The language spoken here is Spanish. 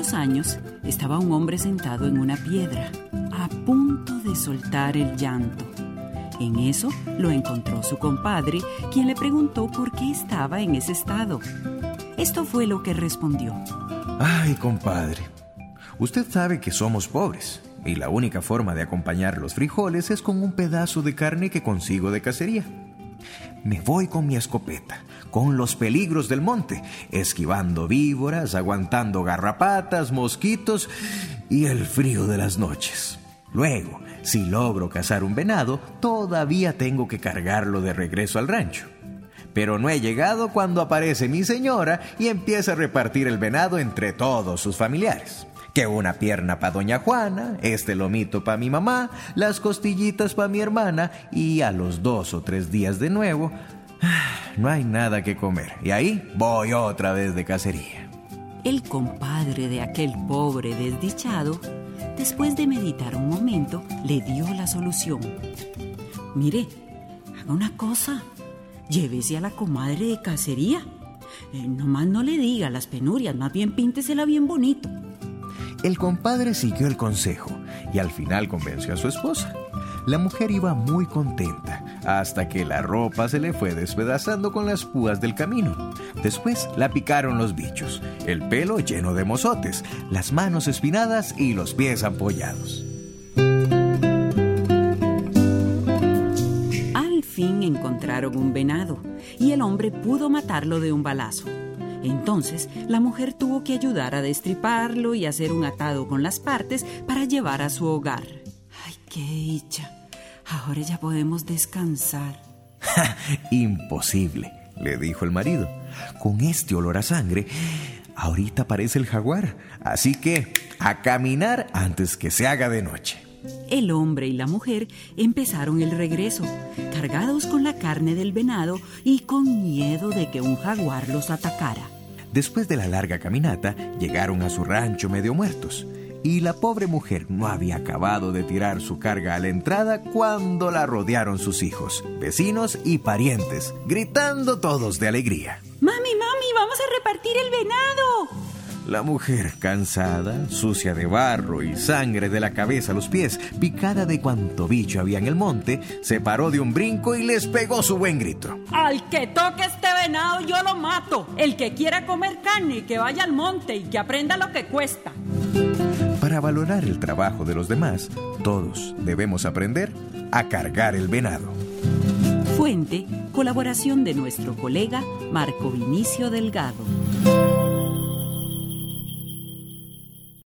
unos años estaba un hombre sentado en una piedra, a punto de soltar el llanto. En eso lo encontró su compadre, quien le preguntó por qué estaba en ese estado. Esto fue lo que respondió. Ay, compadre, usted sabe que somos pobres y la única forma de acompañar los frijoles es con un pedazo de carne que consigo de cacería. Me voy con mi escopeta, con los peligros del monte, esquivando víboras, aguantando garrapatas, mosquitos y el frío de las noches. Luego, si logro cazar un venado, todavía tengo que cargarlo de regreso al rancho. Pero no he llegado cuando aparece mi señora y empieza a repartir el venado entre todos sus familiares. Que una pierna para doña Juana, este lomito para mi mamá, las costillitas para mi hermana, y a los 2 o 3 días de nuevo, no hay nada que comer. Y ahí voy otra vez de cacería. El compadre de aquel pobre desdichado, después de meditar un momento, le dio la solución. Mire, haga una cosa, llévese a la comadre de cacería. Nomás no le diga las penurias, más bien píntesela bien bonito. El compadre siguió el consejo y al final convenció a su esposa. La mujer iba muy contenta hasta que la ropa se le fue despedazando con las púas del camino. Después la picaron los bichos, el pelo lleno de mozotes, las manos espinadas y los pies ampollados. Al fin encontraron un venado y el hombre pudo matarlo de un balazo. Entonces, la mujer tuvo que ayudar a destriparlo y hacer un atado con las partes para llevar a su hogar. ¡Ay, qué dicha! Ahora ya podemos descansar. Imposible, le dijo el marido. Con este olor a sangre, ahorita aparece el jaguar. Así que, a caminar antes que se haga de noche. El hombre y la mujer empezaron el regreso, cargados con la carne del venado y con miedo de que un jaguar los atacara. Después de la larga caminata, llegaron a su rancho medio muertos. Y la pobre mujer no había acabado de tirar su carga a la entrada cuando la rodearon sus hijos, vecinos y parientes, gritando todos de alegría. ¡Mami, vamos a repartir el venado! La mujer, cansada, sucia de barro y sangre de la cabeza a los pies, picada de cuanto bicho había en el monte, se paró de un brinco y les pegó su buen grito. Al que toque este venado yo lo mato. El que quiera comer carne, que vaya al monte y que aprenda lo que cuesta. Para valorar el trabajo de los demás, todos debemos aprender a cargar el venado. Fuente, colaboración de nuestro colega Marco Vinicio Delgado.